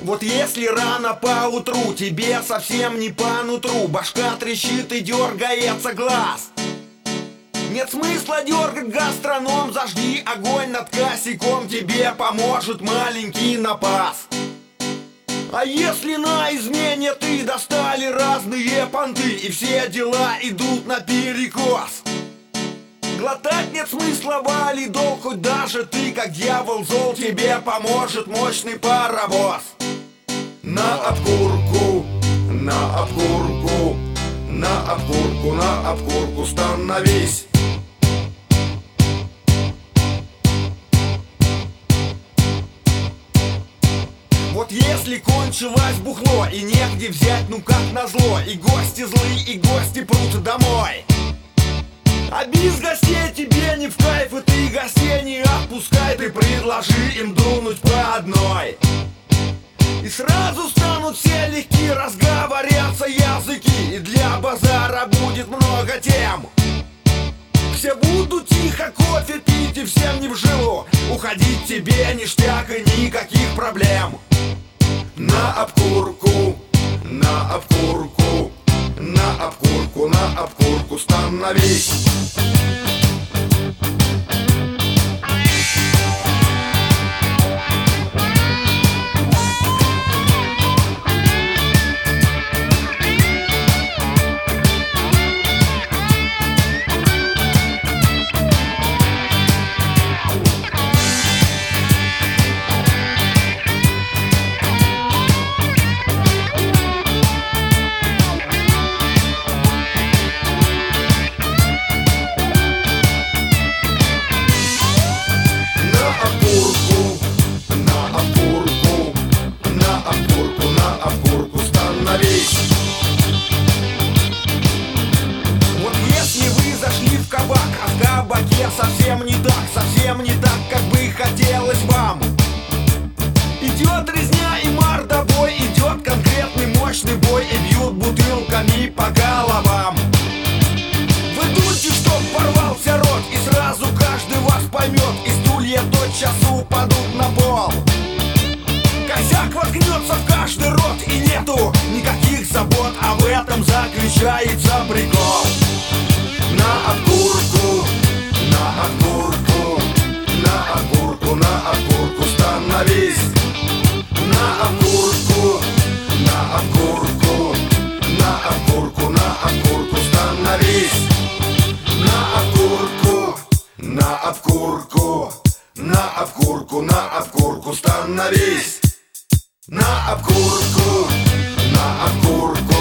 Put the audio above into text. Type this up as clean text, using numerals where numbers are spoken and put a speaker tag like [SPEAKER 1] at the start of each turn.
[SPEAKER 1] Вот если рано поутру тебе совсем не по нутру, башка трещит и дергается глаз, нет смысла дергать гастроном, зажги огонь над косяком, тебе поможет маленький напас. А если на измене ты достали разные понты и все дела идут наперекос, глотать нет смысла валидол, хоть даже ты как дьявол зол, тебе поможет мощный паровоз. На обкурку, на обкурку, на обкурку, на обкурку становись. Вот если кончилось бухло и негде взять, ну как назло, и гости злые, и гости прут домой, а без гостей тебе не в кайф, и ты гостей не отпускай, ты предложи им дунуть по одной. И сразу станут все легки, разговорятся языки, и для базара будет много тем. Все будут тихо кофе пить и всем не в жилу, уходить тебе ништяк и никаких проблем. На обкурку, на обкурку, на обкурку, на обкурку становись. Вот если вы зашли в кабак, а в кабаке совсем не так, как бы хотелось вам. Идет резня и мордобой, идет конкретный мощный бой, и бьют бутылками по головам. Вы дуйте, чтоб порвался рот, и сразу каждый вас поймет, и стулья тотчас упадут на пол. Косяк воткнется в каждый рот, и нету никаких забот, а в этом заключается прикол. На обкурку, на обкурку, на обкурку, на обкурку становись. На обкурку, на обкурку, на обкурку, на обкурку становись. На обкурку, на обкурку, на обкурку, на обкурку становись. На обкурку, на обкурку.